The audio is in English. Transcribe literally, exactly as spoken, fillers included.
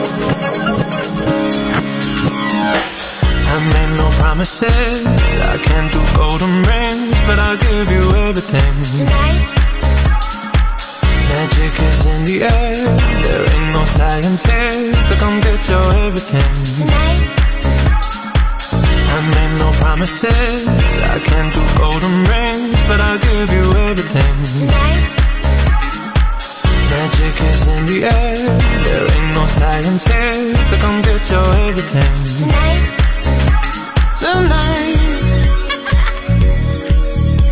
I made no promises, I can't do golden rings, but I'll give you everything. Tonight, magic is in the air, there ain't no science here to come get your everything. tonight, I made no promises, I can't do golden rings, but I'll give you everything. tonight, Magic is in the air, there ain't no science here